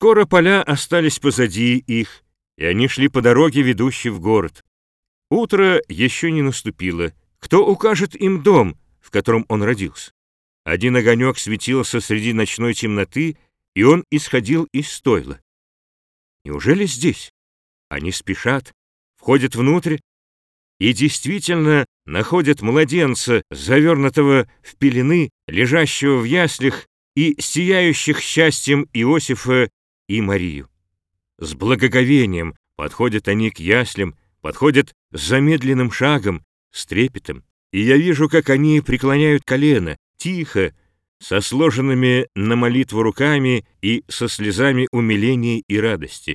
Скоро поля остались позади их, и они шли по дороге, ведущей в город. Утро еще не наступило. Кто укажет им дом, в котором он родился? Один огонек светился среди ночной темноты, и он исходил из стойла. Неужели здесь? Они спешат, входят внутрь и действительно находят младенца, завернутого в пелены, лежащего в яслях и сияющих счастьем Иосифа и Марию. С благоговением подходят они к яслям, подходят с замедленным шагом, с трепетом, и я вижу, как они преклоняют колено, тихо, со сложенными на молитву руками и со слезами умиления и радости.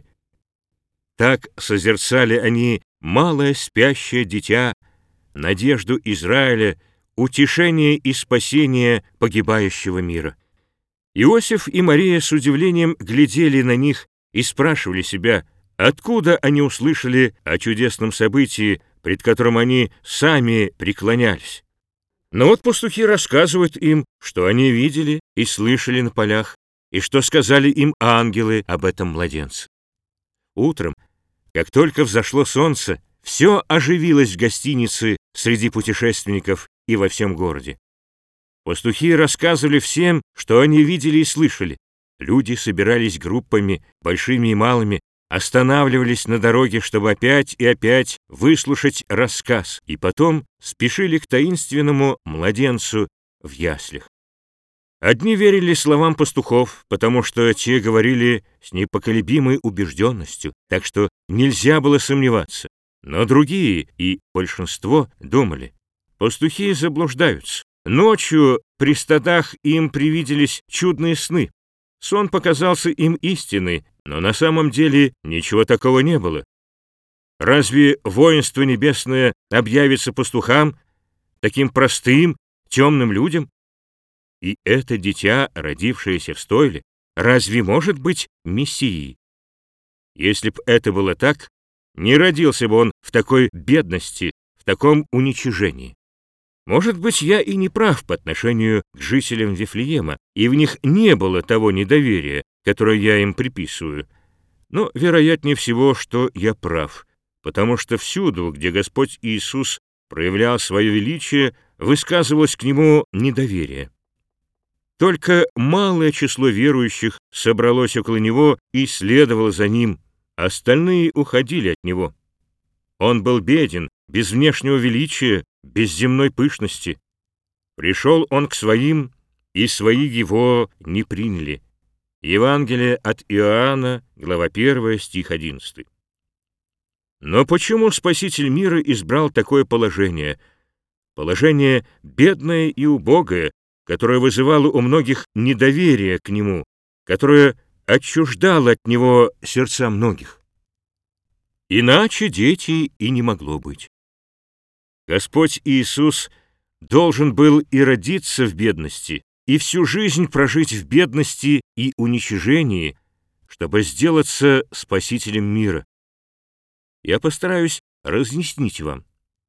Так созерцали они малое спящее дитя, надежду Израиля, утешение и спасение погибающего мира. Иосиф и Мария с удивлением глядели на них и спрашивали себя, откуда они услышали о чудесном событии, пред которым они сами преклонялись. Но вот пастухи рассказывают им, что они видели и слышали на полях, и что сказали им ангелы об этом младенце. Утром, как только взошло солнце, все оживилось в гостинице среди путешественников и во всем городе. Пастухи рассказывали всем, что они видели и слышали. Люди собирались группами, большими и малыми, останавливались на дороге, чтобы опять и опять выслушать рассказ, и потом спешили к таинственному младенцу в яслях. Одни верили словам пастухов, потому что те говорили с непоколебимой убежденностью, так что нельзя было сомневаться. Но другие, и большинство, думали: пастухи заблуждаются. Ночью при стадах им привиделись чудные сны. Сон показался им истиной, но на самом деле ничего такого не было. Разве воинство небесное объявится пастухам, таким простым, темным людям? И это дитя, родившееся в стойле, разве может быть Мессией? Если б это было так, не родился бы он в такой бедности, в таком уничижении. Может быть, я и не прав по отношению к жителям Вифлеема, и в них не было того недоверия, которое я им приписываю. Но вероятнее всего, что я прав, потому что всюду, где Господь Иисус проявлял свое величие, высказывалось к Нему недоверие. Только малое число верующих собралось около Него и следовало за Ним, остальные уходили от Него. Он был беден, без внешнего величия, без земной пышности. Пришел Он к своим, и свои Его не приняли. Евангелие от Иоанна, глава 1, стих 11. Но почему Спаситель мира избрал такое положение? Положение бедное и убогое, которое вызывало у многих недоверие к Нему, которое отчуждало от Него сердца многих. Иначе, дети, и не могло быть. Господь Иисус должен был и родиться в бедности, и всю жизнь прожить в бедности и уничижении, чтобы сделаться Спасителем мира. Я постараюсь разъяснить вам.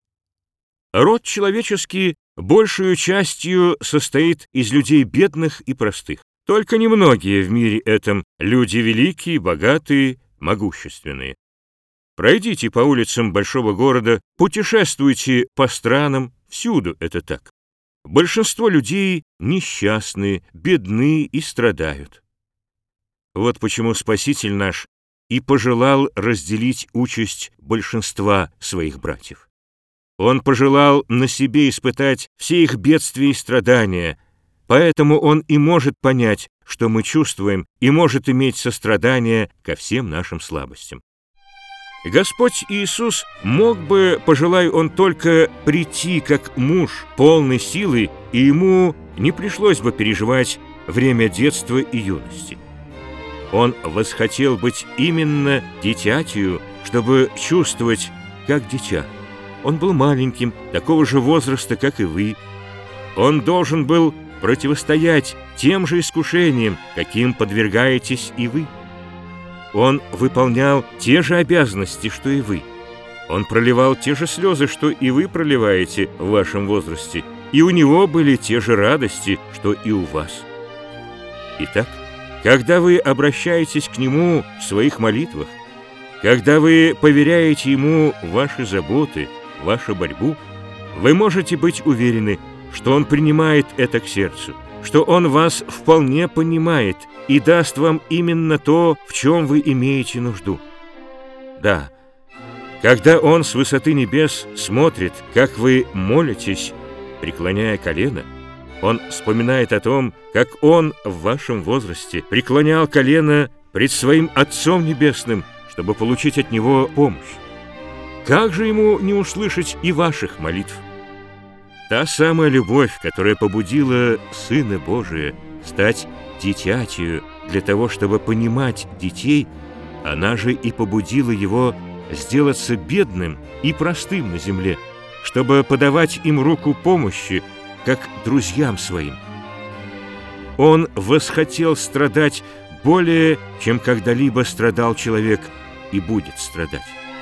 Род человеческий большую частью состоит из людей бедных и простых. Только немногие в мире этом люди великие, богатые, могущественные. Пройдите по улицам большого города, путешествуйте по странам, всюду это так. Большинство людей несчастны, бедны и страдают. Вот почему Спаситель наш и пожелал разделить участь большинства своих братьев. Он пожелал на себе испытать все их бедствия и страдания, поэтому Он и может понять, что мы чувствуем, и может иметь сострадание ко всем нашим слабостям. Господь Иисус мог бы, пожелая Он только прийти как муж полной силы, и Ему не пришлось бы переживать время детства и юности. Он восхотел быть именно дитятью, чтобы чувствовать, как дитя. Он был маленьким, такого же возраста, как и вы. Он должен был противостоять тем же искушениям, каким подвергаетесь и вы. Он выполнял те же обязанности, что и вы. Он проливал те же слезы, что и вы проливаете в вашем возрасте, и у него были те же радости, что и у вас. Итак, Когда вы обращаетесь к Нему в своих молитвах, когда вы поверяете Ему ваши заботы, вашу борьбу, вы можете быть уверены, что Он принимает это к сердцу, что Он вас вполне понимает и даст вам именно то, в чем вы имеете нужду. Да, когда Он с высоты небес смотрит, как вы молитесь, преклоняя колено, Он вспоминает о том, как Он в вашем возрасте преклонял колено пред Своим Отцом Небесным, чтобы получить от Него помощь. Как же Ему не услышать и ваших молитв? Та самая любовь, которая побудила Сына Божия стать дитятью для того, чтобы понимать детей, она же и побудила Его сделаться бедным и простым на земле, чтобы подавать им руку помощи, как друзьям своим. Он восхотел страдать более, чем когда-либо страдал человек и будет страдать.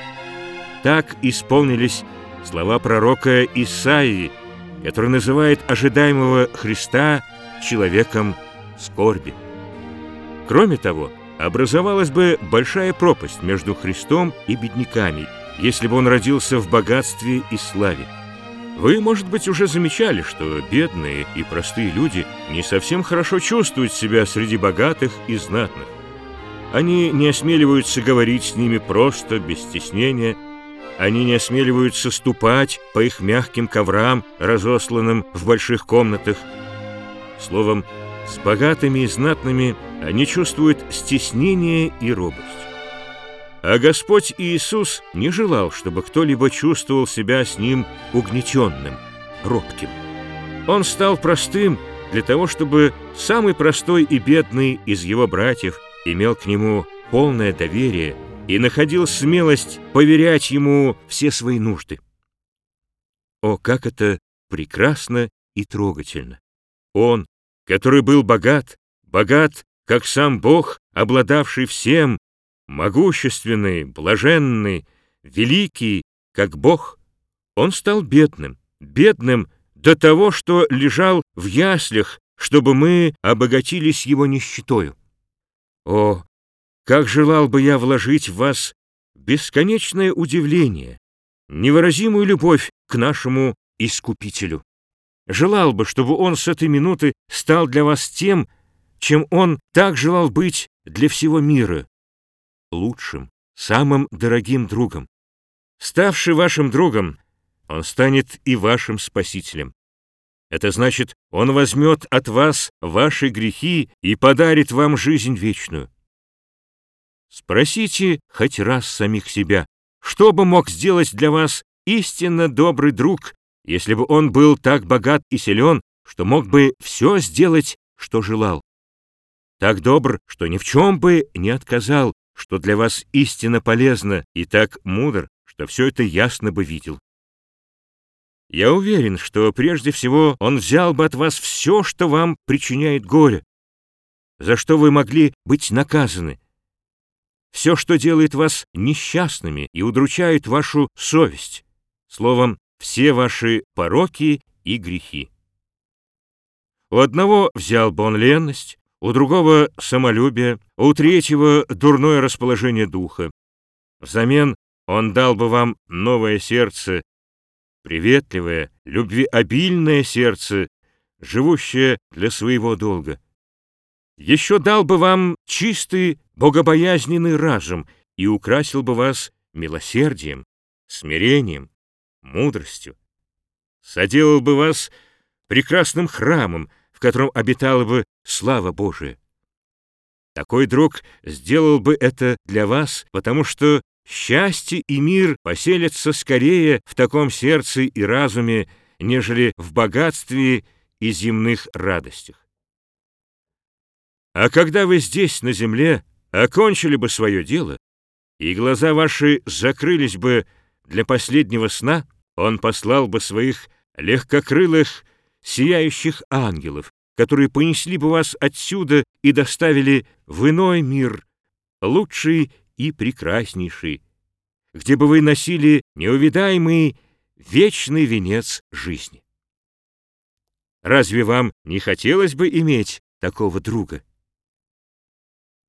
Так исполнились слова пророка Исаии, который называет ожидаемого Христа человеком скорби. Кроме того, образовалась бы большая пропасть между Христом и бедняками, если бы Он родился в богатстве и славе. Вы, может быть, уже замечали, что бедные и простые люди не совсем хорошо чувствуют себя среди богатых и знатных. Они не осмеливаются говорить с ними просто, без стеснения. Они не осмеливаются ступать по их мягким коврам, разосланным в больших комнатах. Словом, с богатыми и знатными они чувствуют стеснение и робость. А Господь Иисус не желал, чтобы кто-либо чувствовал себя с Ним угнетенным, робким. Он стал простым для того, чтобы самый простой и бедный из Его братьев имел к Нему полное доверие и находил смелость поверять Ему все свои нужды. О, как это прекрасно и трогательно! Он, который был богат, как сам Бог, обладавший всем, могущественный, блаженный, великий, как Бог, Он стал бедным до того, что лежал в яслях, чтобы мы обогатились Его нищетою. О, как желал бы я вложить в вас бесконечное удивление, невыразимую любовь к нашему Искупителю. Желал бы, чтобы Он с этой минуты стал для вас тем, чем Он так желал быть для всего мира, лучшим, самым дорогим другом. Ставший вашим другом, Он станет и вашим Спасителем. Это значит, Он возьмет от вас ваши грехи и подарит вам жизнь вечную. Спросите хоть раз самих себя, что бы мог сделать для вас истинно добрый друг, если бы он был так богат и силен, что мог бы все сделать, что желал. Так добр, что ни в чем бы не отказал, что для вас истинно полезно, и так мудр, что все это ясно бы видел. Я уверен, что прежде всего Он взял бы от вас все, что вам причиняет горе, за что вы могли быть наказаны, все, что делает вас несчастными и удручает вашу совесть, словом, все ваши пороки и грехи. У одного взял бы Он ленность, у другого — самолюбие, у третьего — дурное расположение духа. Взамен Он дал бы вам новое сердце, приветливое, любвеобильное сердце, живущее для своего долга. Еще дал бы вам чистый, богобоязненный разум и украсил бы вас милосердием, смирением, мудростью. Соделал бы вас прекрасным храмом, в котором обитала бы слава Божия. Такой друг сделал бы это для вас, потому что счастье и мир поселятся скорее в таком сердце и разуме, нежели в богатстве и земных радостях. А когда вы здесь, на земле, окончили бы свое дело, и глаза ваши закрылись бы для последнего сна, Он послал бы своих легкокрылых, сияющих ангелов, которые понесли бы вас отсюда и доставили в иной мир, лучший и прекраснейший, где бы вы носили неувидаемый вечный венец жизни. Разве вам не хотелось бы иметь такого друга?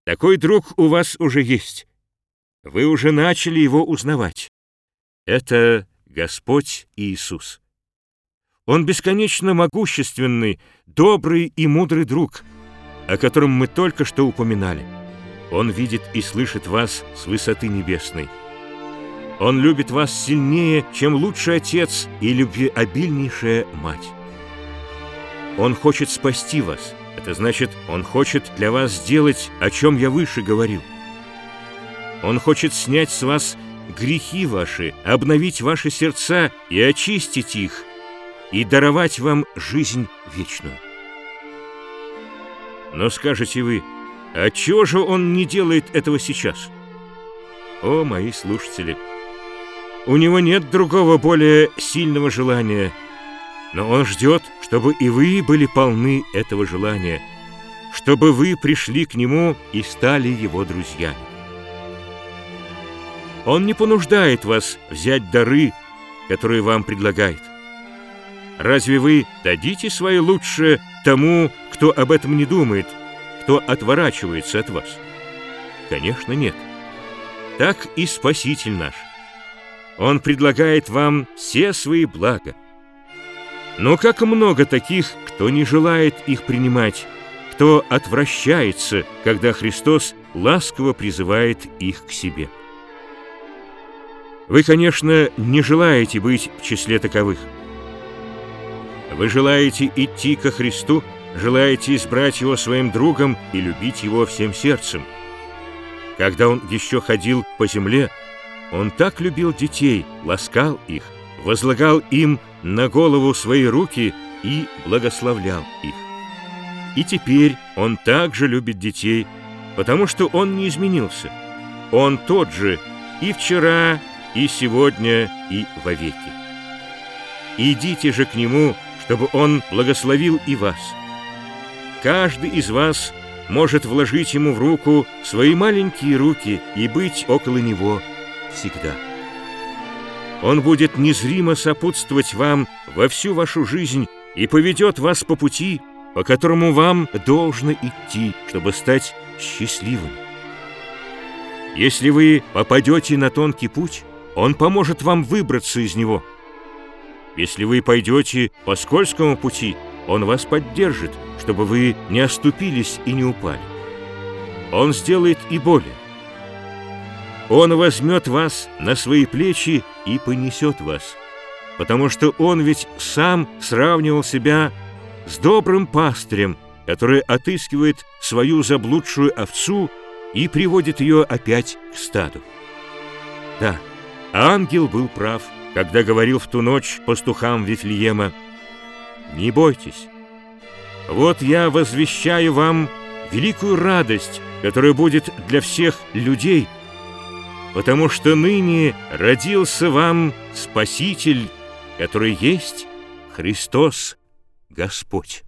Такой друг у вас уже есть. Вы уже начали его узнавать. Это Господь Иисус. Он бесконечно могущественный, добрый и мудрый друг, о котором мы только что упоминали. Он видит и слышит вас с высоты небесной. Он любит вас сильнее, чем лучший отец и любвеобильнейшая мать. Он хочет спасти вас. Это значит, Он хочет для вас сделать, о чем я выше говорил. Он хочет снять с вас грехи ваши, обновить ваши сердца и очистить их, и даровать вам жизнь вечную. Но скажете вы, отчего же Он не делает этого сейчас? О, мои слушатели! У Него нет другого более сильного желания, но Он ждет, чтобы и вы были полны этого желания, чтобы вы пришли к Нему и стали Его друзьями. Он не понуждает вас взять дары, которые вам предлагает. Разве вы дадите свое лучшее тому, кто об этом не думает, кто отворачивается от вас? Конечно, нет. Так и Спаситель наш. Он предлагает вам все свои блага. Но как много таких, кто не желает их принимать, кто отвращается, когда Христос ласково призывает их к себе. Вы, конечно, не желаете быть в числе таковых. Вы желаете идти ко Христу, желаете избрать Его своим другом и любить Его всем сердцем. Когда Он еще ходил по земле, Он так любил детей, ласкал их, возлагал им на голову свои руки и благословлял их. И теперь Он также любит детей, потому что Он не изменился. Он тот же и вчера, и сегодня, и вовеки. Идите же к Нему, чтобы Он благословил и вас. Каждый из вас может вложить Ему в руку свои маленькие руки и быть около Него всегда. Он будет незримо сопутствовать вам во всю вашу жизнь и поведет вас по пути, по которому вам должно идти, чтобы стать счастливым. Если вы попадете на тонкий путь, Он поможет вам выбраться из него. Если вы пойдете по скользкому пути, Он вас поддержит, чтобы вы не оступились и не упали. Он сделает и более. Он возьмет вас на свои плечи и понесет вас, потому что Он ведь сам сравнивал себя с добрым пастырем, который отыскивает свою заблудшую овцу и приводит ее опять к стаду. Да, ангел был прав, когда говорил в ту ночь пастухам Вифлеема: «Не бойтесь, вот я возвещаю вам великую радость, которая будет для всех людей, потому что ныне родился вам Спаситель, который есть Христос Господь».